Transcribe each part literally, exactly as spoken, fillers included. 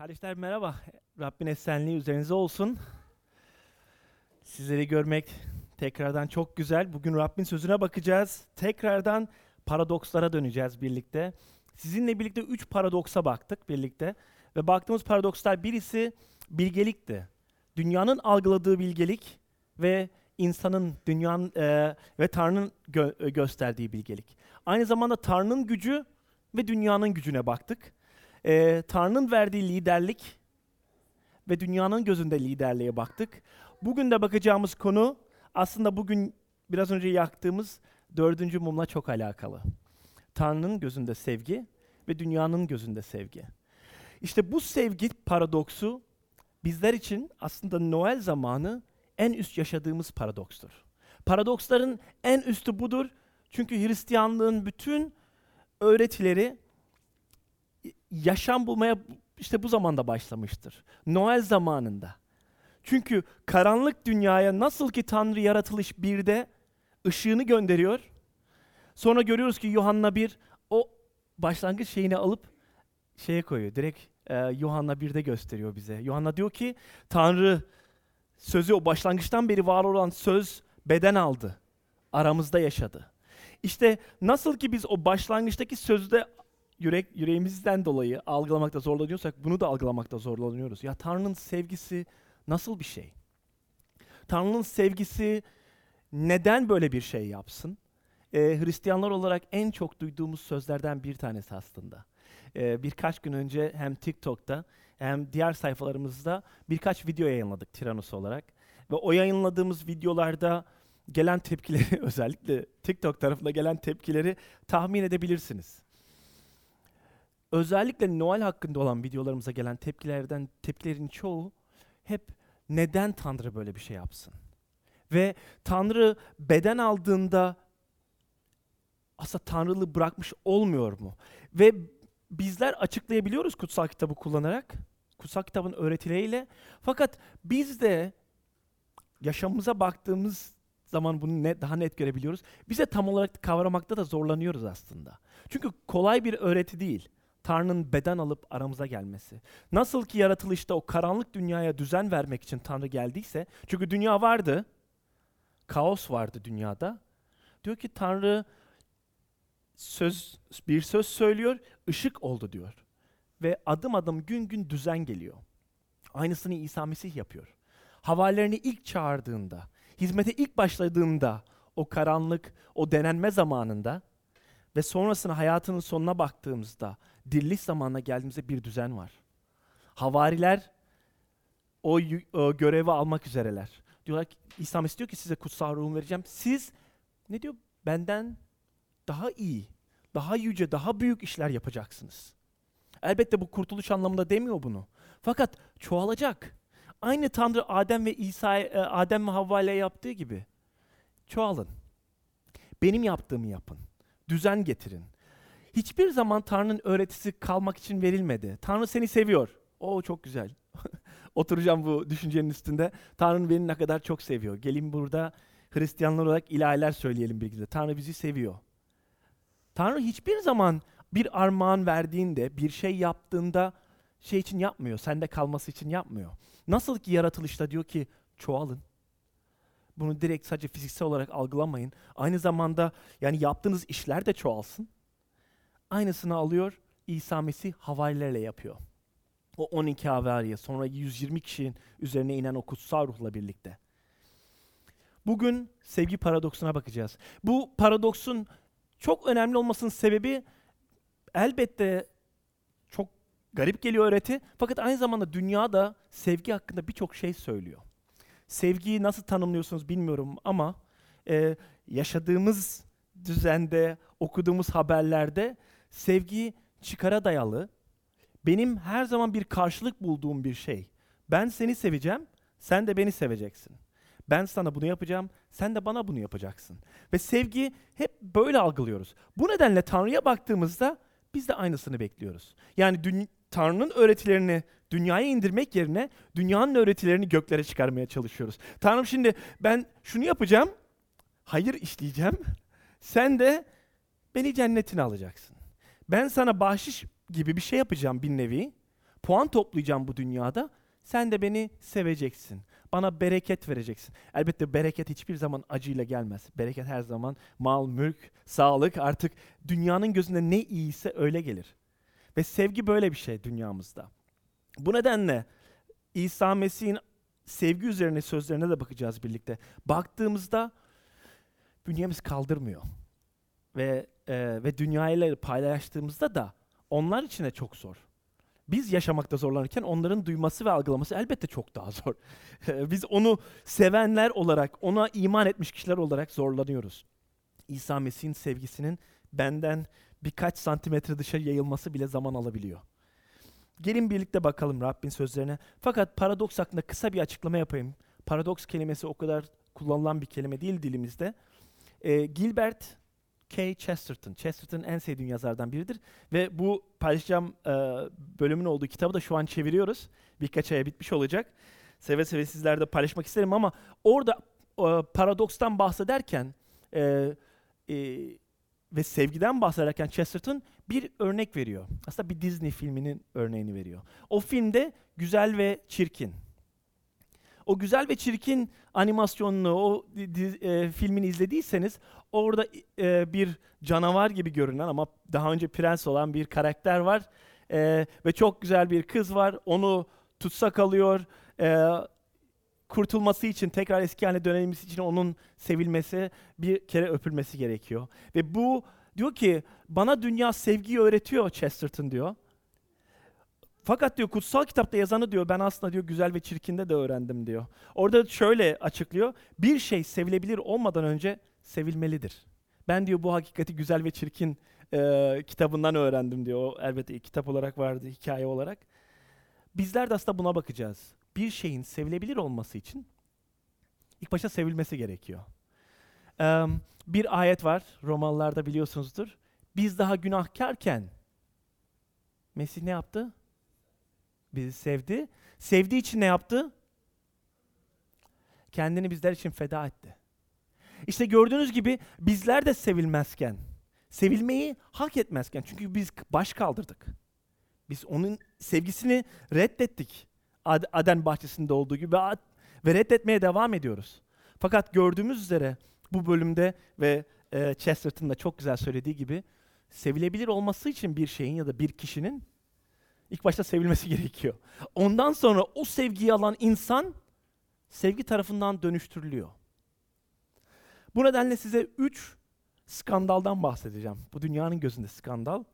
Kardeşler merhaba. Rabbin esenliği üzerinize olsun. Sizleri görmek tekrardan çok güzel. Bugün Rabbin sözüne bakacağız. Tekrardan paradokslara döneceğiz birlikte. Sizinle birlikte üç paradoksa baktık birlikte. Ve baktığımız paradokslar birisi bilgelikti. Dünyanın algıladığı bilgelik ve insanın, dünyanın e, ve Tanrı'nın gö- gösterdiği bilgelik. Aynı zamanda Tanrı'nın gücü ve dünyanın gücüne baktık. Ee, Tanrı'nın verdiği liderlik ve dünyanın gözünde liderliğe baktık. Bugün de bakacağımız konu aslında bugün biraz önce yaktığımız dördüncü mumla çok alakalı. Tanrı'nın gözünde sevgi ve dünyanın gözünde sevgi. İşte bu sevgi paradoksu bizler için aslında Noel zamanı en üst yaşadığımız paradokstur. Paradoksların en üstü budur. Çünkü Hristiyanlığın bütün öğretileri yaşam bulmaya işte bu zamanda başlamıştır. Noel zamanında. Çünkü karanlık dünyaya nasıl ki Tanrı yaratılış birde ışığını gönderiyor. Sonra görüyoruz ki Yuhanna bir o başlangıç şeyini alıp şeye koyuyor. Direkt e, Yuhanna birde gösteriyor bize. Yuhanna diyor ki Tanrı sözü o başlangıçtan beri var olan söz beden aldı. Aramızda yaşadı. İşte nasıl ki biz o başlangıçtaki sözde Yürek, yüreğimizden dolayı algılamakta zorlanıyorsak bunu da algılamakta zorlanıyoruz. Ya Tanrı'nın sevgisi nasıl bir şey? Tanrı'nın sevgisi neden böyle bir şey yapsın? Ee, Hristiyanlar olarak en çok duyduğumuz sözlerden bir tanesi aslında. Ee, birkaç gün önce hem TikTok'ta hem diğer sayfalarımızda birkaç video yayınladık Tiranos olarak. Ve o yayınladığımız videolarda gelen tepkileri özellikle TikTok tarafında gelen tepkileri tahmin edebilirsiniz. Özellikle Noel hakkında olan videolarımıza gelen tepkilerden tepkilerin çoğu hep neden Tanrı böyle bir şey yapsın? Ve Tanrı beden aldığında aslında Tanrılığı bırakmış olmuyor mu? Ve bizler açıklayabiliyoruz kutsal kitabı kullanarak, kutsal kitabın öğretileriyle. Fakat biz de yaşamımıza baktığımız zaman bunu net, daha net görebiliyoruz. Biz de tam olarak kavramakta da zorlanıyoruz aslında. Çünkü kolay bir öğreti değil. Tanrı'nın beden alıp aramıza gelmesi. Nasıl ki yaratılışta o karanlık dünyaya düzen vermek için Tanrı geldiyse, çünkü dünya vardı, kaos vardı dünyada. Diyor ki Tanrı söz bir söz söylüyor, ışık oldu diyor. Ve adım adım gün gün düzen geliyor. Aynısını İsa Mesih yapıyor. Havarilerini ilk çağırdığında, hizmete ilk başladığında, o karanlık, o denenme zamanında ve sonrasında hayatının sonuna baktığımızda, diriliş zamanına geldiğimizde bir düzen var. Havariler o, o görevi almak üzereler. Diyorlar ki, İsa Mesih diyor ki size kutsal ruhumu vereceğim. Siz ne diyor? Benden daha iyi, daha yüce, daha büyük işler yapacaksınız. Elbette bu kurtuluş anlamında demiyor bunu. Fakat çoğalacak. Aynı Tanrı Adem ve İsa, Adem ve Havva ile yaptığı gibi. Çoğalın. Benim yaptığımı yapın. Düzen getirin. Hiçbir zaman Tanrı'nın öğretisi kalmak için verilmedi. Tanrı seni seviyor. Oo çok güzel. Oturacağım bu düşüncenin üstünde. Tanrı beni ne kadar çok seviyor. Gelin burada Hristiyanlar olarak ilahiler söyleyelim birlikte. Tanrı bizi seviyor. Tanrı hiçbir zaman bir armağan verdiğinde, bir şey yaptığında şey için yapmıyor. Sende kalması için yapmıyor. Nasıl ki yaratılışta diyor ki çoğalın. Bunu direkt sadece fiziksel olarak algılamayın. Aynı zamanda yani yaptığınız işler de çoğalsın. Aynısını alıyor İsa Mesih havarilerle yapıyor. O on iki havariye, sonra yüz yirmi kişinin üzerine inen o kutsal ruhla birlikte. Bugün sevgi paradoksuna bakacağız. Bu paradoksun çok önemli olmasının sebebi elbette çok garip geliyor öğreti. Fakat aynı zamanda dünyada sevgi hakkında birçok şey söylüyor. Sevgiyi nasıl tanımlıyorsunuz bilmiyorum ama e, yaşadığımız düzende, okuduğumuz haberlerde sevgi çıkara dayalı, benim her zaman bir karşılık bulduğum bir şey. Ben seni seveceğim, sen de beni seveceksin. Ben sana bunu yapacağım, sen de bana bunu yapacaksın. Ve sevgi hep böyle algılıyoruz. Bu nedenle Tanrı'ya baktığımızda biz de aynısını bekliyoruz. Yani dü- Tanrı'nın öğretilerini dünyaya indirmek yerine dünyanın öğretilerini göklere çıkarmaya çalışıyoruz. Tanrım şimdi ben şunu yapacağım, hayır işleyeceğim, sen de beni cennetine alacaksın. Ben sana bahşiş gibi bir şey yapacağım bir nevi. puan toplayacağım bu dünyada. Sen de beni seveceksin. Bana bereket vereceksin. Elbette bereket hiçbir zaman acıyla gelmez. Bereket her zaman mal, mülk, sağlık, artık dünyanın gözünde ne iyiyse öyle gelir. Ve sevgi böyle bir şey dünyamızda. Bu nedenle İsa Mesih'in sevgi üzerine sözlerine de bakacağız birlikte. Baktığımızda bünyemiz kaldırmıyor. Ve e, ve dünyayla paylaştığımızda da onlar için de çok zor. Biz yaşamakta zorlanırken onların duyması ve algılaması elbette çok daha zor. Biz onu sevenler olarak, ona iman etmiş kişiler olarak zorlanıyoruz. İsa Mesih'in sevgisinin benden birkaç santimetre dışarı yayılması bile zaman alabiliyor. Gelin birlikte bakalım Rabbin sözlerine. Fakat paradoks hakkında kısa bir açıklama yapayım. Paradoks kelimesi o kadar kullanılan bir kelime değil dilimizde. Ee, Gilbert K. Chesterton. Chesterton en sevdiğim yazardan biridir. Ve bu paylaşacağım e, bölümün olduğu kitabı da şu an çeviriyoruz. Birkaç aya bitmiş olacak. Seve seve sizlerle paylaşmak isterim ama orada e, paradokstan bahsederken e, e, ve sevgiden bahsederken Chesterton bir örnek veriyor. Aslında bir Disney filminin örneğini veriyor. O filmde Güzel ve Çirkin. O Güzel ve Çirkin animasyonunu, o e, filmini izlediyseniz orada e, bir canavar gibi görünen ama daha önce prens olan bir karakter var. E, ve çok güzel bir kız var. Onu tutsak alıyor. E, kurtulması için, tekrar eski haline dönebilmesi için onun sevilmesi, bir kere öpülmesi gerekiyor. Ve bu diyor ki, bana dünya sevgiyi öğretiyor Chesterton diyor. Fakat diyor kutsal kitapta yazanı diyor ben aslında diyor güzel ve çirkinde de öğrendim diyor. Orada şöyle açıklıyor. Bir şey sevilebilir olmadan önce sevilmelidir. Ben diyor bu hakikati güzel ve çirkin e, kitabından öğrendim diyor. O elbette kitap olarak vardı, hikaye olarak. Bizler de aslında buna bakacağız. Bir şeyin sevilebilir olması için ilk başta sevilmesi gerekiyor. Ee, bir ayet var Romalılarda biliyorsunuzdur. Biz daha günahkarken Mesih ne yaptı? Bizi sevdi. Sevdiği için ne yaptı? Kendini bizler için feda etti. İşte gördüğünüz gibi bizler de sevilmezken, sevilmeyi hak etmezken, çünkü biz baş kaldırdık. Biz onun sevgisini reddettik. Ad- Aden bahçesinde olduğu gibi ve reddetmeye devam ediyoruz. Fakat gördüğümüz üzere bu bölümde ve e, Chesterton'ın da çok güzel söylediği gibi sevilebilir olması için bir şeyin ya da bir kişinin ilk başta sevilmesi gerekiyor. Ondan sonra o sevgiyi alan insan sevgi tarafından dönüştürülüyor. Bu nedenle size üç skandaldan bahsedeceğim. Bu dünyanın gözünde skandal.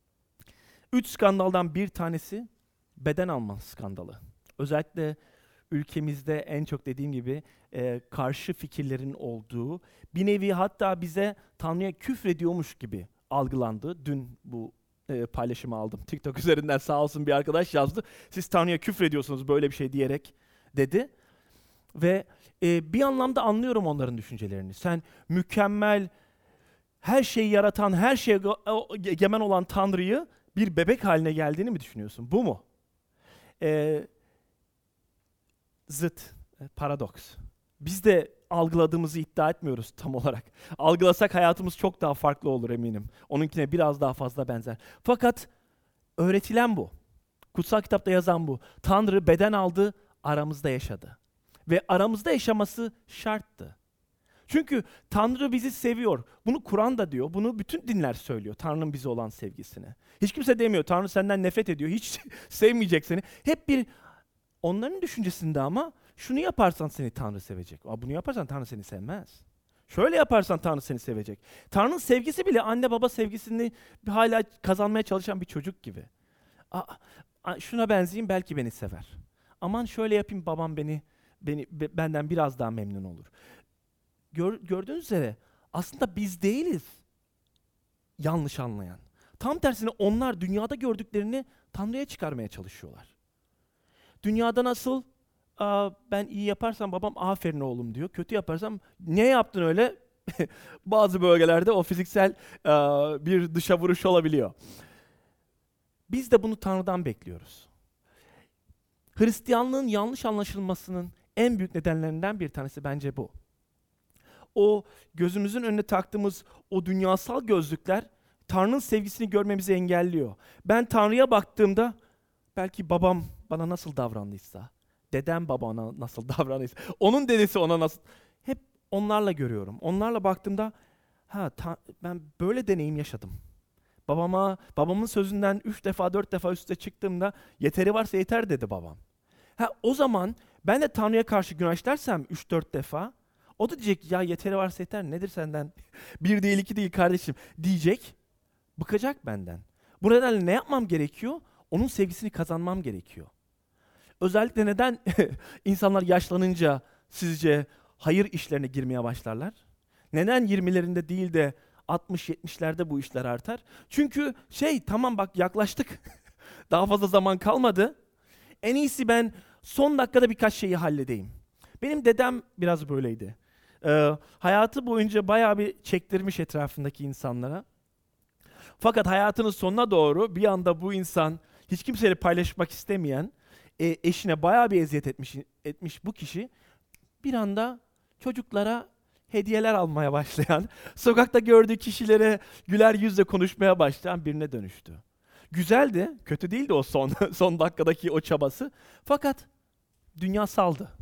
Üç skandaldan bir tanesi beden alma skandalı. Özellikle ülkemizde en çok dediğim gibi e, karşı fikirlerin olduğu, bir nevi hatta bize Tanrı'ya küfrediyormuş gibi algılandı. Dün bu e, paylaşımı aldım. TikTok üzerinden sağ olsun bir arkadaş yazdı. Siz Tanrı'ya küfrediyorsunuz böyle bir şey diyerek dedi. Ve e, bir anlamda anlıyorum onların düşüncelerini. Sen mükemmel, her şeyi yaratan, her şeye egemen olan Tanrı'yı bir bebek haline geldiğini mi düşünüyorsun? Bu mu? Ee, zıt, paradoks. Biz de algıladığımızı iddia etmiyoruz tam olarak. Algılasak hayatımız çok daha farklı olur eminim. Onunkine biraz daha fazla benzer. Fakat öğretilen bu. Kutsal kitapta yazan bu. Tanrı beden aldı, aramızda yaşadı. Ve aramızda yaşaması şarttı. Çünkü Tanrı bizi seviyor. Bunu Kur'an da diyor. Bunu bütün dinler söylüyor. Tanrı'nın bize olan sevgisini. Hiç kimse demiyor. Tanrı senden nefret ediyor. Hiç sevmeyecek seni. Hep bir onların düşüncesinde ama şunu yaparsan seni Tanrı sevecek. Aa, bunu yaparsan Tanrı seni sevmez. Şöyle yaparsan Tanrı seni sevecek. Tanrı'nın sevgisi bile anne baba sevgisini hala kazanmaya çalışan bir çocuk gibi. Aa, aa, şuna benzeyeyim belki beni sever. Aman şöyle yapayım babam beni, beni be, benden biraz daha memnun olur. Gör, gördüğünüz üzere aslında biz değiliz yanlış anlayan. Tam tersine onlar dünyada gördüklerini Tanrı'ya çıkarmaya çalışıyorlar. Dünyada nasıl Aa, ben iyi yaparsam babam aferin oğlum diyor. Kötü yaparsam ne yaptın öyle? Bazı bölgelerde o fiziksel aa, bir dışa vuruş olabiliyor. Biz de bunu Tanrı'dan bekliyoruz. Hristiyanlığın yanlış anlaşılmasının en büyük nedenlerinden bir tanesi bence bu. O gözümüzün önüne taktığımız o dünyasal gözlükler Tanrı'nın sevgisini görmemizi engelliyor. Ben Tanrı'ya baktığımda Belki babam bana nasıl davrandıysa, dedem babana nasıl davrandıysa, onun dedesi ona nasıl... Hep onlarla görüyorum. Onlarla baktığımda, ha ta- ben böyle deneyim yaşadım. Babama, babamın sözünden üç defa, dört defa üste çıktığımda yeteri varsa yeter dedi babam. Ha o zaman ben de Tanrı'ya karşı günah işlersem üç dört defa, o da diyecek ya yeteri varsa yeter, nedir senden? Bir değil iki değil kardeşim diyecek, bıkacak benden. Bu nedenle ne yapmam gerekiyor? Onun sevgisini kazanmam gerekiyor. Özellikle neden insanlar yaşlanınca sizce hayır işlerine girmeye başlarlar? Neden yirmilerinde değil de altmış yetmişlerde bu işler artar? Çünkü şey tamam bak yaklaştık. Daha fazla zaman kalmadı. En iyisi ben son dakikada birkaç şeyi halledeyim. Benim dedem biraz böyleydi. Ee, hayatı boyunca bayağı bir çektirmiş etrafındaki insanlara. Fakat hayatının sonuna doğru bir anda bu insan hiç kimseyle paylaşmak istemeyen, e, eşine bayağı bir eziyet etmiş, etmiş bu kişi bir anda çocuklara hediyeler almaya başlayan, sokakta gördüğü kişilere güler yüzle konuşmaya başlayan birine dönüştü. Güzeldi, kötü değildi o son son dakikadaki o çabası. Fakat dünya saldı.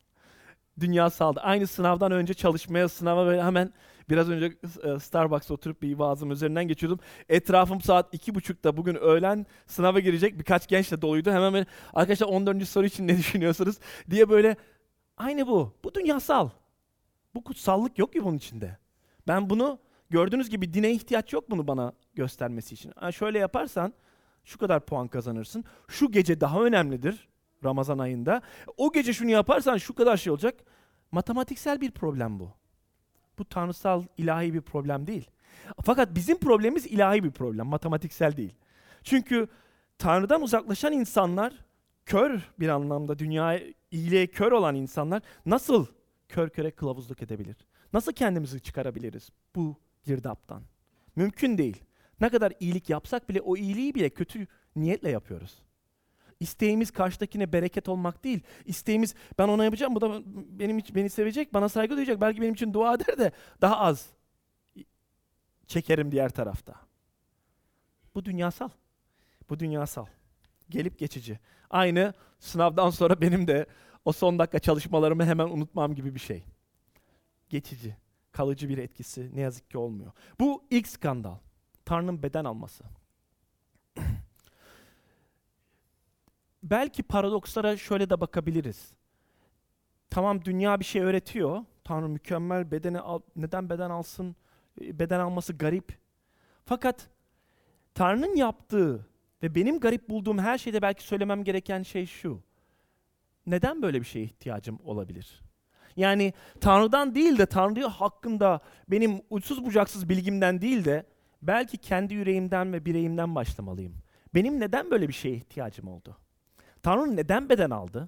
Dünya saldı. Aynı sınavdan önce çalışmaya, sınava böyle hemen biraz önce e, Starbucks'ta oturup bir vaazım üzerinden geçiyordum. Etrafım saat iki buçukta bugün öğlen sınava girecek birkaç gençle doluydu. Hemen böyle, arkadaşlar on dördüncü soru için ne düşünüyorsunuz diye böyle aynı bu. Bu dünyasal. Bu kutsallık yok ki bunun içinde. Ben bunu gördüğünüz gibi dine ihtiyaç yok bunu bana göstermesi için. Ha, şöyle yaparsan şu kadar puan kazanırsın. Şu gece daha önemlidir Ramazan ayında. O gece şunu yaparsan şu kadar şey olacak. Matematiksel bir problem bu. Bu tanrısal, ilahi bir problem değil. Fakat bizim problemimiz ilahi bir problem, matematiksel değil. Çünkü Tanrı'dan uzaklaşan insanlar, kör bir anlamda, dünyaya, iyiliğe kör olan insanlar nasıl kör köre kılavuzluk edebilir? Nasıl kendimizi çıkarabiliriz bu girdaptan? Mümkün değil. Ne kadar iyilik yapsak bile o iyiliği bile kötü niyetle yapıyoruz. İsteğimiz karşıdakine bereket olmak değil. İsteğimiz ben ona yapacağım, bu da benim için beni sevecek, bana saygı duyacak, belki benim için dua eder de daha az çekerim diğer tarafta. Bu dünyasal. Bu dünyasal. Gelip geçici. Aynı sınavdan sonra benim de o son dakika çalışmalarımı hemen unutmam gibi bir şey. Geçici, kalıcı bir etkisi ne yazık ki olmuyor. Bu ilk skandal. Tanrı'nın beden alması. Belki paradokslara şöyle de bakabiliriz. Tamam dünya bir şey öğretiyor. Tanrı mükemmel bedeni al, neden beden alsın? Beden alması garip. Fakat Tanrı'nın yaptığı ve benim garip bulduğum her şeyde belki söylemem gereken şey şu. Neden böyle bir şeye ihtiyacım olabilir? Yani Tanrı'dan değil de Tanrı hakkında benim uçsuz bucaksız bilgimden değil de belki kendi yüreğimden ve bireyimden başlamalıyım. Benim neden böyle bir şeye ihtiyacım oldu? Tanrı neden beden aldı?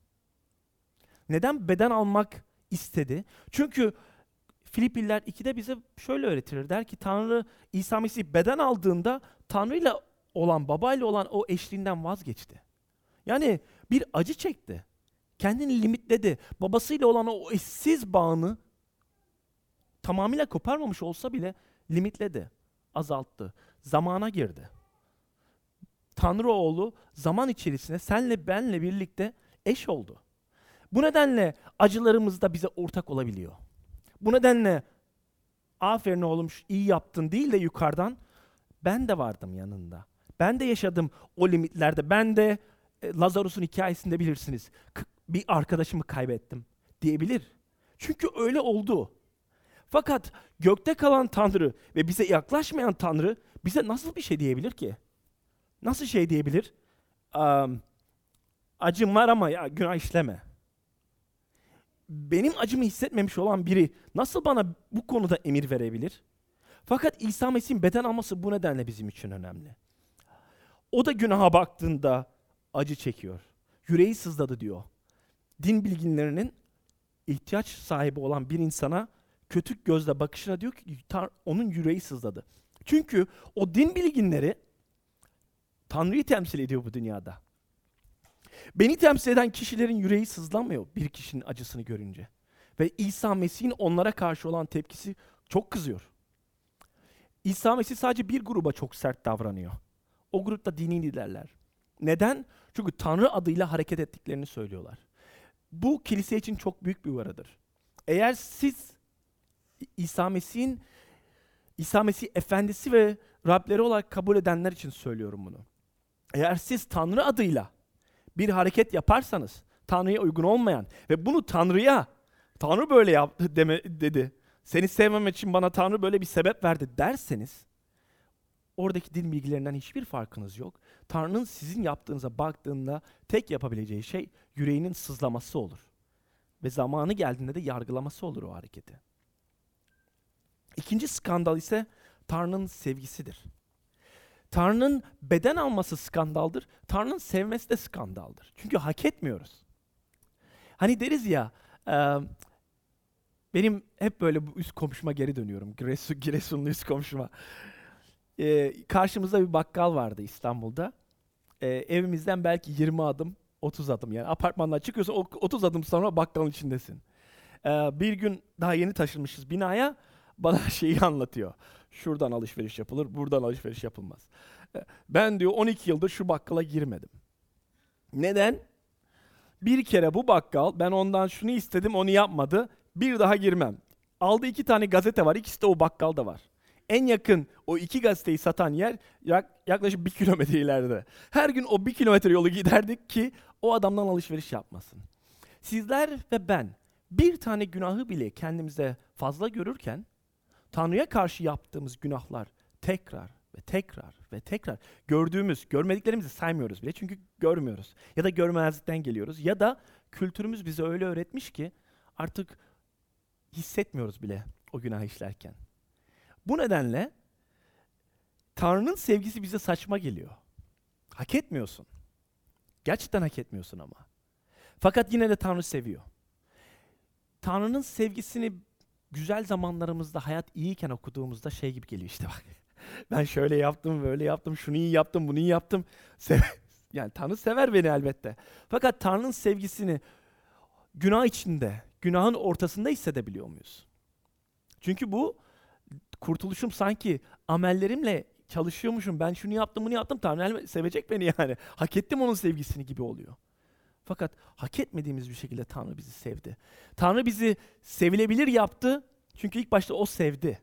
Neden beden almak istedi? Çünkü Filipliler ikide bize şöyle öğretir. Der ki Tanrı İsa Mesih beden aldığında Tanrı'yla olan, babayla olan o eşliğinden vazgeçti. Yani bir acı çekti. Kendini limitledi. Babasıyla olan o eşsiz bağını tamamıyla koparmamış olsa bile limitledi. Azalttı. Zamana girdi. Tanrı oğlu zaman içerisinde senle benle birlikte eş oldu. Bu nedenle acılarımız da bize ortak olabiliyor. Bu nedenle aferin oğlum iyi yaptın değil de yukarıdan ben de vardım yanında. Ben de yaşadım o limitlerde. Ben de e, Lazarus'un hikayesinde bilirsiniz. K- bir arkadaşımı kaybettim diyebilir. Çünkü öyle oldu. Fakat gökte kalan Tanrı ve bize yaklaşmayan Tanrı bize nasıl bir şey diyebilir ki? Nasıl şey diyebilir? Um, acım var ama ya günah işleme. Benim acımı hissetmemiş olan biri nasıl bana bu konuda emir verebilir? Fakat İsa Mesih'in beden alması bu nedenle bizim için önemli. O da günaha baktığında acı çekiyor. Yüreği sızladı diyor. Din bilginlerinin ihtiyaç sahibi olan bir insana kötü gözle bakışına diyor ki onun yüreği sızladı. Çünkü o din bilginleri Tanrı'yı temsil ediyor bu dünyada. Beni temsil eden kişilerin yüreği sızlamıyor bir kişinin acısını görünce. Ve İsa Mesih'in onlara karşı olan tepkisi çok kızıyor. İsa Mesih sadece bir gruba çok sert davranıyor. O grupta dini liderler. Neden? Çünkü Tanrı adıyla hareket ettiklerini söylüyorlar. Bu kilise için çok büyük bir uyarıdır. Eğer siz İsa Mesih'in İsa Mesih Efendisi ve Rableri olarak kabul edenler için söylüyorum bunu. Eğer siz Tanrı adıyla bir hareket yaparsanız, Tanrı'ya uygun olmayan ve bunu Tanrı'ya, Tanrı böyle yaptı deme, dedi, seni sevmem için bana Tanrı böyle bir sebep verdi derseniz, oradaki din bilgilerinden hiçbir farkınız yok. Tanrı'nın sizin yaptığınıza baktığında tek yapabileceği şey yüreğinin sızlaması olur. Ve zamanı geldiğinde de yargılaması olur o hareketi. İkinci skandal ise Tanrı'nın sevgisidir. Tanrı'nın beden alması skandaldır. Tanrı'nın sevmesi de skandaldır. Çünkü hak etmiyoruz. Hani deriz ya, e, benim hep böyle bu üst komşuma geri dönüyorum. Giresun, Giresunlu üst komşuma. E, karşımızda bir bakkal vardı İstanbul'da. E, evimizden belki yirmi adım, otuz adım, yani apartmandan çıkıyorsun otuz adım sonra bakkalın içindesin. E, bir gün daha yeni taşınmışız binaya, bana şeyi anlatıyor. Şuradan alışveriş yapılır, buradan alışveriş yapılmaz. E, ben diyor on iki yıldır şu bakkala girmedim. Neden? Bir kere bu bakkal, ben ondan şunu istedim, onu yapmadı. Bir daha girmem. Aldığı iki tane gazete var, ikisi de o bakkalda var. En yakın o iki gazeteyi satan yer yak, yaklaşık bir kilometre ileride. Her gün o bir kilometre yolu giderdik ki o adamdan alışveriş yapmasın. Sizler ve ben bir tane günahı bile kendimize fazla görürken, Tanrı'ya karşı yaptığımız günahlar tekrar ve tekrar ve tekrar gördüğümüz, görmediklerimizi saymıyoruz bile çünkü görmüyoruz. Ya da görmezlikten geliyoruz ya da kültürümüz bize öyle öğretmiş ki artık hissetmiyoruz bile o günah işlerken. Bu nedenle Tanrı'nın sevgisi bize saçma geliyor. Hak etmiyorsun. Gerçekten hak etmiyorsun ama. Fakat yine de Tanrı seviyor. Tanrı'nın sevgisini güzel zamanlarımızda, hayat iyiyken okuduğumuzda şey gibi geliyor işte bak. Ben şöyle yaptım, böyle yaptım, şunu iyi yaptım, bunu iyi yaptım. Sev- yani Tanrı sever beni elbette. Fakat Tanrı'nın sevgisini günah içinde, günahın ortasında hissedebiliyor muyuz? Çünkü bu kurtuluşum sanki amellerimle çalışıyormuşum. Ben şunu yaptım, bunu yaptım. Tanrı sevecek beni yani. Hak ettim onun sevgisini gibi oluyor. Fakat hak etmediğimiz bir şekilde Tanrı bizi sevdi. Tanrı bizi sevilebilir yaptı. Çünkü ilk başta o sevdi.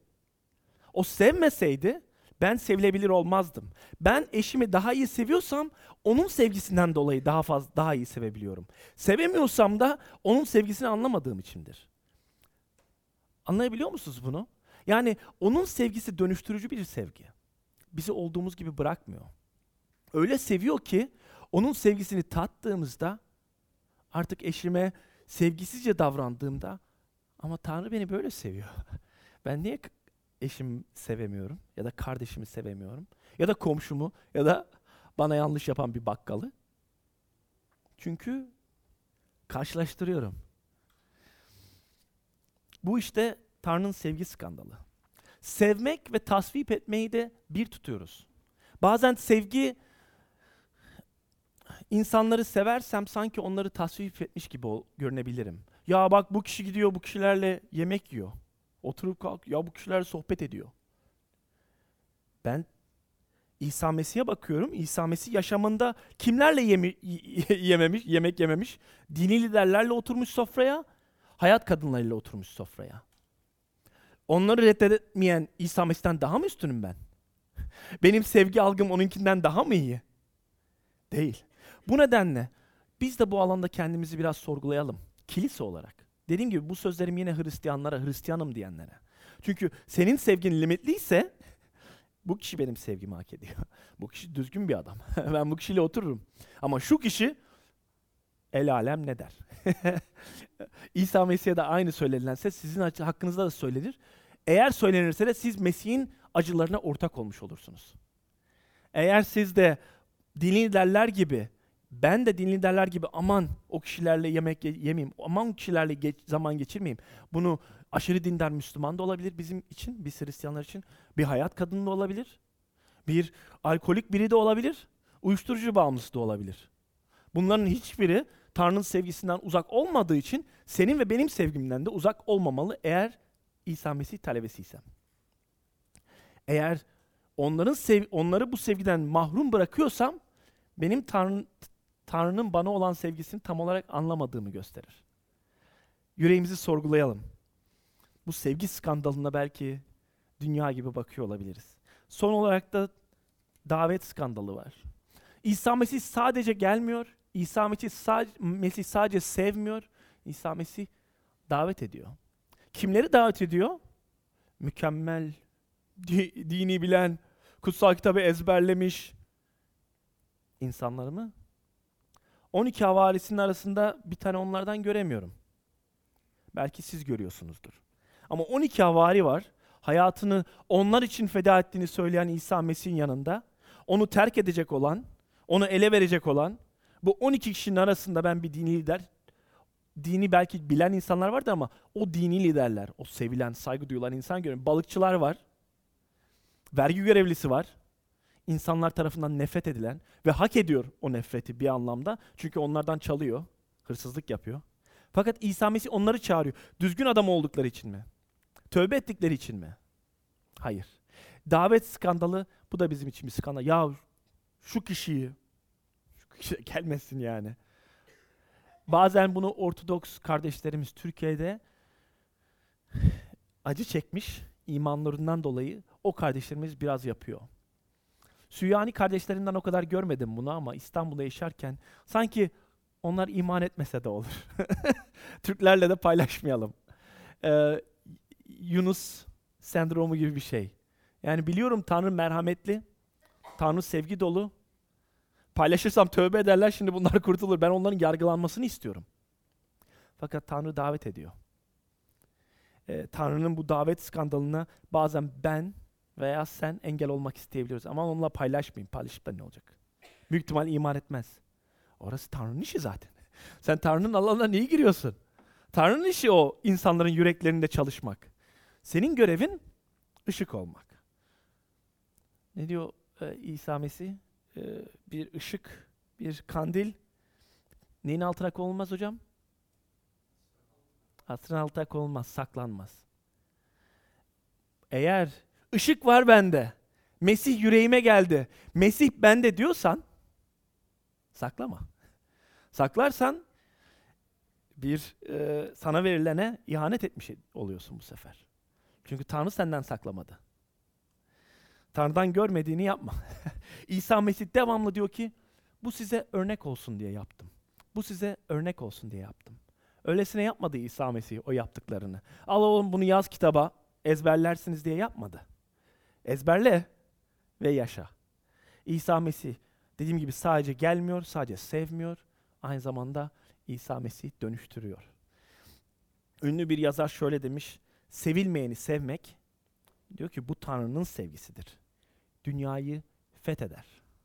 O sevmeseydi ben sevilebilir olmazdım. Ben eşimi daha iyi seviyorsam onun sevgisinden dolayı daha fazla daha iyi sevebiliyorum. Sevemiyorsam da onun sevgisini anlamadığım içindir. Anlayabiliyor musunuz bunu? Yani onun sevgisi dönüştürücü bir sevgi. Bizi olduğumuz gibi bırakmıyor. Öyle seviyor ki onun sevgisini tattığımızda artık eşime sevgisizce davrandığımda ama Tanrı beni böyle seviyor. Ben niye eşimi sevemiyorum ya da kardeşimi sevemiyorum ya da komşumu ya da bana yanlış yapan bir bakkalı? Çünkü karşılaştırıyorum. Bu işte Tanrı'nın sevgi skandalı. Sevmek ve tasvip etmeyi de bir tutuyoruz. Bazen sevgi, insanları seversem sanki onları tasvip etmiş gibi ol, görünebilirim. Ya bak bu kişi gidiyor bu kişilerle yemek yiyor. Oturup kalk, ya bu kişilerle sohbet ediyor. Ben İsa Mesih'e bakıyorum. İsa Mesih yaşamında kimlerle yemi, yememiş, yemek yememiş? Dini liderlerle oturmuş sofraya, hayat kadınlarıyla oturmuş sofraya. Onları reddetmeyen İsa Mesih'ten daha mı üstünüm ben? Benim sevgi algım onunkinden daha mı iyi? Değil. Bu nedenle biz de bu alanda kendimizi biraz sorgulayalım. Kilise olarak. Dediğim gibi bu sözlerim yine Hristiyanlara, Hristiyanım diyenlere. Çünkü senin sevgin limitliyse bu kişi benim sevgimi hak ediyor. Bu kişi düzgün bir adam. Ben bu kişiyle otururum. Ama şu kişi el alem ne der? İsa Mesih'e de aynı söylenilense sizin hakkınızda da söylenir. Eğer söylenirse de siz Mesih'in acılarına ortak olmuş olursunuz. Eğer siz de dinli liderler gibi, ben de dinli liderler gibi aman o kişilerle yemek ye- yemeyeyim, aman o kişilerle geç, zaman geçirmeyeyim. Bunu aşırı dindar Müslüman da olabilir bizim için, biz Hristiyanlar için. Bir hayat kadını da olabilir. Bir alkolik biri de olabilir. Uyuşturucu bağımlısı da olabilir. Bunların hiçbiri Tanrı'nın sevgisinden uzak olmadığı için senin ve benim sevgimden de uzak olmamalı eğer İsa Mesih talebesiysem. Eğer onların sev onları bu sevgiden mahrum bırakıyorsam benim Tanrı, Tanrı'nın bana olan sevgisini tam olarak anlamadığımı gösterir. Yüreğimizi sorgulayalım. Bu sevgi skandalına belki dünya gibi bakıyor olabiliriz. Son olarak da davet skandalı var. İsa Mesih sadece gelmiyor. İsa Mesih sadece, Mesih sadece sevmiyor. İsa Mesih davet ediyor. Kimleri davet ediyor? Mükemmel, di- dini bilen, kutsal kitabı ezberlemiş insanları mı? on iki havarisinin arasında bir tane onlardan göremiyorum. Belki siz görüyorsunuzdur. Ama on iki havari var. Hayatını onlar için feda ettiğini söyleyen İsa Mesih'in yanında, onu terk edecek olan, onu ele verecek olan, bu on iki kişinin arasında ben bir dini lider, dini belki bilen insanlar vardı ama o dini liderler, o sevilen, saygı duyulan insan görüyorum. Balıkçılar var, vergi görevlisi var, insanlar tarafından nefret edilen ve hak ediyor o nefreti bir anlamda. Çünkü onlardan çalıyor, hırsızlık yapıyor. Fakat İsa Mesih onları çağırıyor. Düzgün adam oldukları için mi? Tövbe ettikleri için mi? Hayır. Davet skandalı, bu da bizim için bir skandal. Ya şu kişiyi, şu kişi gelmesin yani. Bazen bunu Ortodoks kardeşlerimiz Türkiye'de acı çekmiş imanlarından dolayı o kardeşlerimiz biraz yapıyor. Süryani kardeşlerimden o kadar görmedim bunu ama İstanbul'da yaşarken sanki onlar iman etmese de olur. Türklerle de paylaşmayalım. Ee, Yunus sendromu gibi bir şey. Yani biliyorum Tanrı merhametli, Tanrı sevgi dolu. Paylaşırsam tövbe ederler, şimdi bunlar kurtulur. Ben onların yargılanmasını istiyorum. Fakat Tanrı davet ediyor. Ee, Tanrı'nın bu davet skandalına bazen ben veya sen engel olmak isteyebiliyoruz. Ama onunla paylaşmayayım. Paylaşıp da ne olacak? Büyük ihtimal iman etmez. Orası Tanrı'nın işi zaten. Sen Tanrı'nın alanına niye giriyorsun? Tanrı'nın işi o insanların yüreklerinde çalışmak. Senin görevin ışık olmak. Ne diyor e, İsa Mesih? E, bir ışık, bir kandil neyin altına konulmaz hocam? Asrın altına konulmaz, saklanmaz. Eğer ışık var bende, Mesih yüreğime geldi, Mesih bende diyorsan saklama. Saklarsan bir e, sana verilene ihanet etmiş oluyorsun bu sefer. Çünkü Tanrı senden saklamadı. Tanrı'dan görmediğini yapma. İsa Mesih devamlı diyor ki, bu size örnek olsun diye yaptım. Bu size örnek olsun diye yaptım. Öylesine yapmadı İsa Mesih o yaptıklarını. Al oğlum bunu yaz kitaba, ezberlersiniz diye yapmadı. Ezberle ve yaşa. İsa Mesih dediğim gibi sadece gelmiyor, sadece sevmiyor. Aynı zamanda İsa Mesih dönüştürüyor. Ünlü bir yazar şöyle demiş, sevilmeyeni sevmek, diyor ki bu Tanrı'nın sevgisidir. Dünyayı fetheder.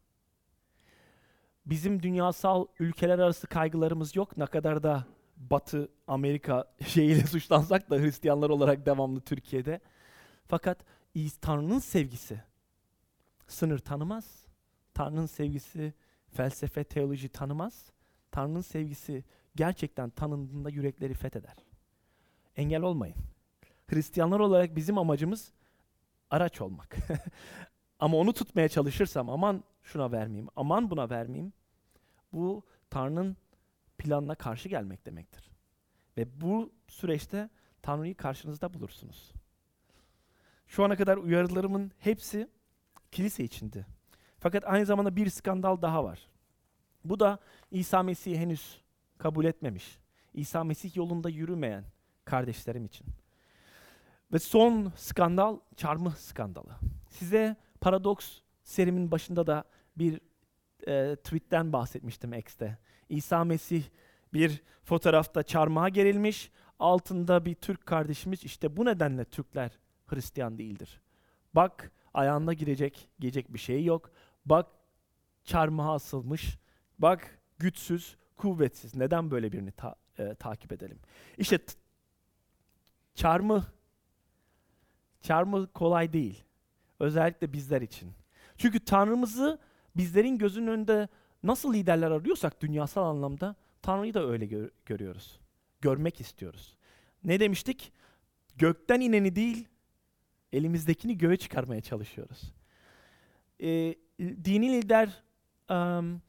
Bizim dünyasal ülkeler arası kaygılarımız yok. Ne kadar da Batı, Amerika şeyiyle suçlansak da Hristiyanlar olarak devamlı Türkiye'de. Fakat Tanrı'nın sevgisi sınır tanımaz. Tanrı'nın sevgisi felsefe, teoloji tanımaz. Tanrı'nın sevgisi gerçekten tanındığında yürekleri fetheder. Engel olmayın. Hristiyanlar olarak bizim amacımız araç olmak. Ama onu tutmaya çalışırsam, aman şuna vermeyeyim, aman buna vermeyeyim, bu Tanrı'nın planına karşı gelmek demektir. Ve bu süreçte Tanrı'yı karşınızda bulursunuz. Şu ana kadar uyarılarımın hepsi kilise içindi. Fakat aynı zamanda bir skandal daha var. Bu da İsa Mesih'i henüz kabul etmemiş, İsa Mesih yolunda yürümeyen kardeşlerim için. Ve son skandal, çarmıh skandalı. Size Paradoks serimin başında da bir e, tweetten bahsetmiştim X'te. İsa Mesih bir fotoğrafta çarmıha gerilmiş, altında bir Türk kardeşimiz, işte bu nedenle Türkler Hristiyan değildir. Bak ayağına girecek, giyecek bir şey yok. Bak çarmıha asılmış. Bak güçsüz, kuvvetsiz. Neden böyle birini ta- e, takip edelim? İşte t- çarmıh, çarmıh kolay değil. Özellikle bizler için. Çünkü Tanrımızı bizlerin gözünün önünde nasıl liderler arıyorsak dünyasal anlamda Tanrı'yı da öyle gör- görüyoruz. Görmek istiyoruz. Ne demiştik? Gökten ineni değil, elimizdekini göğe çıkarmaya çalışıyoruz. Ee, dini lider um,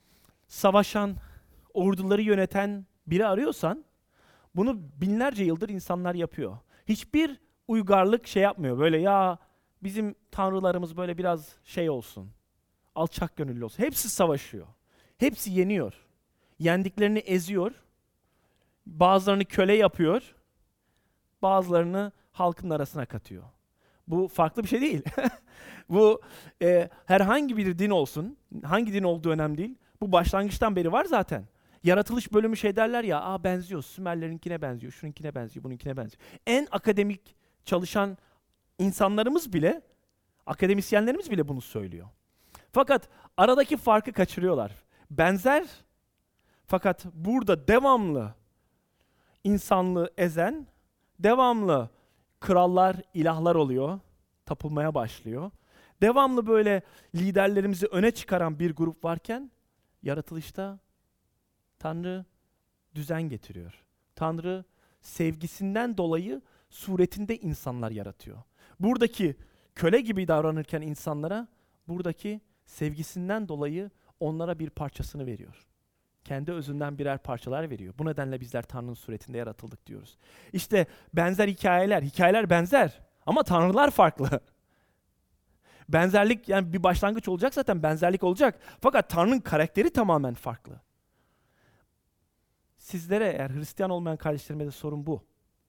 savaşan, orduları yöneten biri arıyorsan, bunu binlerce yıldır insanlar yapıyor. Hiçbir uygarlık şey yapmıyor. Böyle ya bizim tanrılarımız böyle biraz şey olsun, alçak gönüllü olsun. Hepsi savaşıyor. Hepsi yeniyor. Yendiklerini eziyor. Bazılarını köle yapıyor. Bazılarını halkın arasına katıyor. Bu farklı bir şey değil. Bu e, herhangi bir din olsun, hangi din olduğu önemli değil. Bu başlangıçtan beri var zaten. Yaratılış bölümü şey derler ya, aa benziyor, Sümerlerinkine benziyor, şununkine benziyor, bununkine benziyor. En akademik çalışan insanlarımız bile, akademisyenlerimiz bile bunu söylüyor. Fakat aradaki farkı kaçırıyorlar. Benzer, fakat burada devamlı insanlığı ezen, devamlı krallar, ilahlar oluyor, tapılmaya başlıyor. Devamlı böyle liderlerimizi öne çıkaran bir grup varken, yaratılışta Tanrı düzen getiriyor. Tanrı sevgisinden dolayı suretinde insanlar yaratıyor. Buradaki köle gibi davranırken insanlara, buradaki sevgisinden dolayı onlara bir parçasını veriyor. Kendi özünden birer parçalar veriyor. Bu nedenle bizler Tanrı'nın suretinde yaratıldık diyoruz. İşte benzer hikayeler, hikayeler benzer ama tanrılar farklı. Benzerlik, yani bir başlangıç olacak zaten, benzerlik olacak. Fakat Tanrı'nın karakteri tamamen farklı. Sizlere, eğer Hristiyan olmayan kardeşlerime de sorun bu.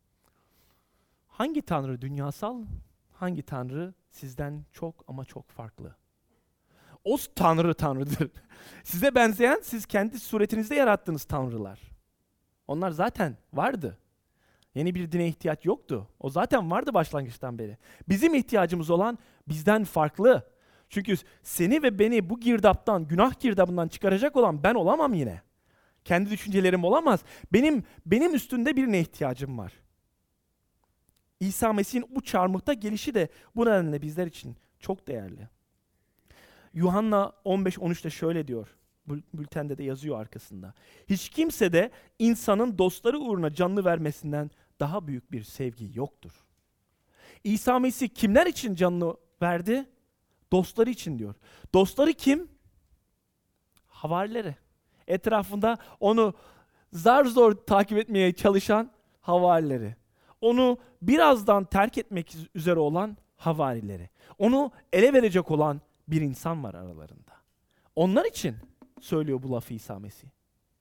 Hangi Tanrı dünyasal, hangi Tanrı sizden çok ama çok farklı? O Tanrı Tanrı'dır. Size benzeyen, siz kendi suretinizde yarattığınız tanrılar. Onlar zaten vardı. Yeni bir dine ihtiyaç yoktu. O zaten vardı başlangıçtan beri. Bizim ihtiyacımız olan bizden farklı. Çünkü seni ve beni bu girdaptan, günah girdabından çıkaracak olan ben olamam yine. Kendi düşüncelerim olamaz. Benim benim üstünde birine ihtiyacım var. İsa Mesih'in bu çarmıhta gelişi de bu nedenle bizler için çok değerli. Yuhanna on beş on üçte şöyle diyor. Bültende de yazıyor arkasında. Hiç kimse de insanın dostları uğruna canını vermesinden daha büyük bir sevgi yoktur. İsa Mesih kimler için canını verdi? Dostları için diyor. Dostları kim? Havarileri. Etrafında onu zar zor takip etmeye çalışan havarileri. Onu birazdan terk etmek üzere olan havarileri. Onu ele verecek olan bir insan var aralarında. Onlar için söylüyor bu lafı İsa Mesih.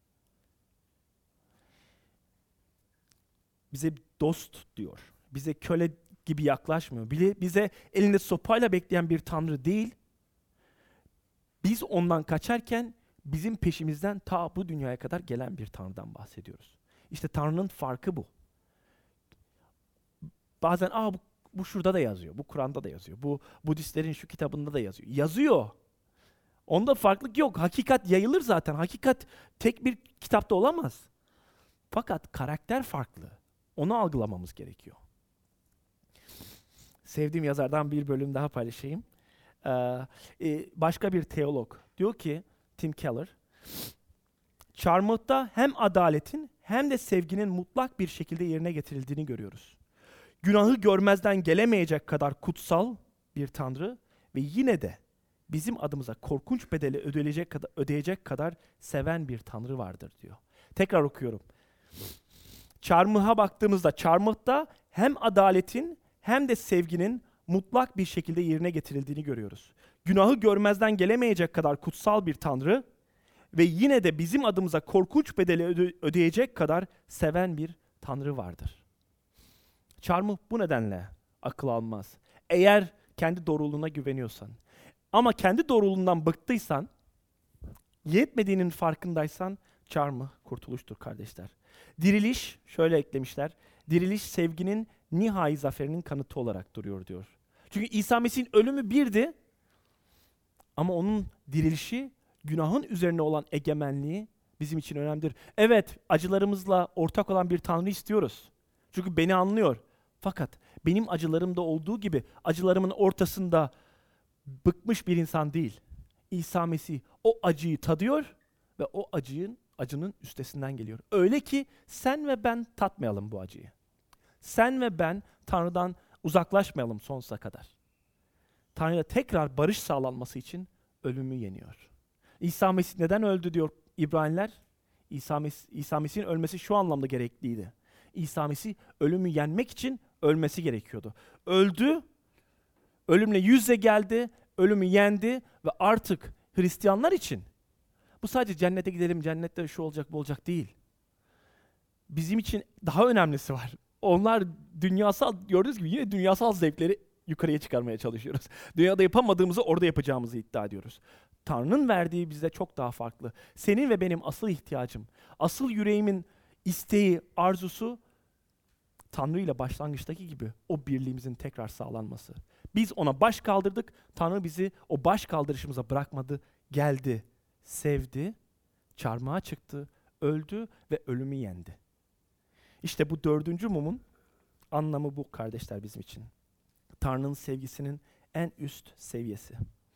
Bize dost diyor. Bize köle gibi yaklaşmıyor. Bize elinde sopayla bekleyen bir tanrı değil. Biz ondan kaçarken bizim peşimizden ta bu dünyaya kadar gelen bir tanrıdan bahsediyoruz. İşte Tanrı'nın farkı bu. Bazen aa bu, bu şurada da yazıyor, bu Kur'an'da da yazıyor, bu Budistlerin şu kitabında da yazıyor. Yazıyor. Onda farklılık yok. Hakikat yayılır zaten. Hakikat tek bir kitapta olamaz. Fakat karakter farklı. Onu algılamamız gerekiyor. Sevdiğim yazardan bir bölüm daha paylaşayım. Ee, e, başka bir teolog diyor ki, Tim Keller, çarmıhta hem adaletin hem de sevginin mutlak bir şekilde yerine getirildiğini görüyoruz. Günahı görmezden gelemeyecek kadar kutsal bir Tanrı ve yine de bizim adımıza korkunç bedeli ödeyecek kadar, ödeyecek kadar seven bir Tanrı vardır diyor. Tekrar okuyorum. Çarmıha baktığımızda çarmıhta hem adaletin hem de sevginin mutlak bir şekilde yerine getirildiğini görüyoruz. Günahı görmezden gelemeyecek kadar kutsal bir Tanrı ve yine de bizim adımıza korkunç bedeli öde- ödeyecek kadar seven bir Tanrı vardır. Çarmıh bu nedenle akıl almaz. Eğer kendi doğruluğuna güveniyorsan, ama kendi doğruluğundan bıktıysan, yetmediğinin farkındaysan, çarmıh kurtuluştur kardeşler. Diriliş, şöyle eklemişler, diriliş sevginin nihai zaferinin kanıtı olarak duruyor diyor. Çünkü İsa Mesih'in ölümü birdi ama onun dirilişi, günahın üzerine olan egemenliği bizim için önemlidir. Evet, acılarımızla ortak olan bir Tanrı istiyoruz. Çünkü beni anlıyor. Fakat benim acılarımda olduğu gibi acılarımın ortasında bıkmış bir insan değil. İsa Mesih o acıyı tadıyor ve o acının acının üstesinden geliyor. Öyle ki sen ve ben tatmayalım bu acıyı. Sen ve ben Tanrı'dan uzaklaşmayalım sonsuza kadar. Tanrı'yla tekrar barış sağlanması için ölümü yeniyor. İsa Mesih neden öldü diyor İbraniler, İsa, Mes- İsa Mesih'in ölmesi şu anlamda gerekliydi. İsa Mesih ölümü yenmek için ölmesi gerekiyordu. Öldü, ölümle yüz yüze geldi, ölümü yendi ve artık Hristiyanlar için bu sadece cennete gidelim, cennette şu olacak bu olacak değil. Bizim için daha önemlisi var. Onlar dünyasal, gördüğünüz gibi yine dünyasal zevkleri yukarıya çıkarmaya çalışıyoruz. Dünyada yapamadığımızı orada yapacağımızı iddia ediyoruz. Tanrı'nın verdiği bizde çok daha farklı. Senin ve benim asıl ihtiyacım, asıl yüreğimin isteği, arzusu Tanrı ile başlangıçtaki gibi o birliğimizin tekrar sağlanması. Biz ona baş kaldırdık, Tanrı bizi o baş kaldırışımıza bırakmadı, geldi, sevdi, çarmıha çıktı, öldü ve ölümü yendi. İşte bu dördüncü mumun anlamı bu kardeşler bizim için. Tanrı'nın sevgisinin en üst seviyesi.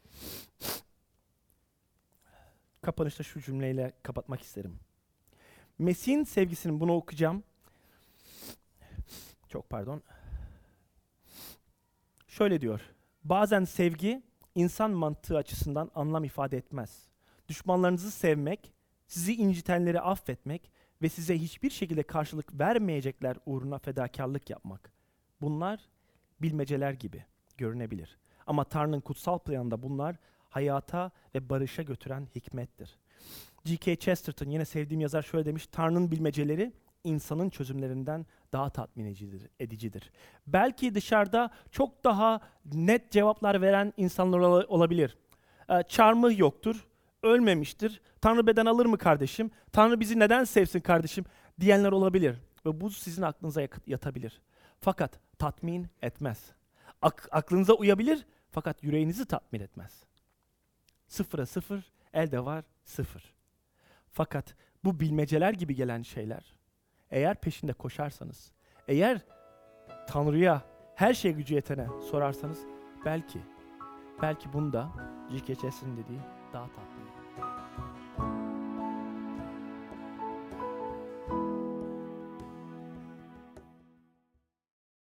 Kapanışta şu cümleyle kapatmak isterim. Mesih'in sevgisinin, bunu okuyacağım. Çok pardon. Şöyle diyor. Bazen sevgi insan mantığı açısından anlam ifade etmez. Düşmanlarınızı sevmek, sizi incitenleri affetmek ve size hiçbir şekilde karşılık vermeyecekler uğruna fedakarlık yapmak. Bunlar bilmeceler gibi görünebilir. Ama Tanrı'nın kutsal planında bunlar hayata ve barışa götüren hikmettir. G K Chesterton, yine sevdiğim yazar, şöyle demiş: Tanrı'nın bilmeceleri insanın çözümlerinden daha tatmin edicidir. edicidir. Belki dışarıda çok daha net cevaplar veren insanlar ol- olabilir. Ee, çarmıh yoktur, ölmemiştir. Tanrı beden alır mı kardeşim? Tanrı bizi neden sevsin kardeşim? Diyenler olabilir. Ve bu sizin aklınıza yak- yatabilir. Fakat tatmin etmez. Ak- aklınıza uyabilir fakat yüreğinizi tatmin etmez. Sıfıra sıfır, elde var sıfır. Fakat bu bilmeceler gibi gelen şeyler, eğer peşinde koşarsanız, eğer Tanrı'ya, her şey gücü yetene sorarsanız, belki, belki bunda G K Chesterton'ın dediği daha tatlı.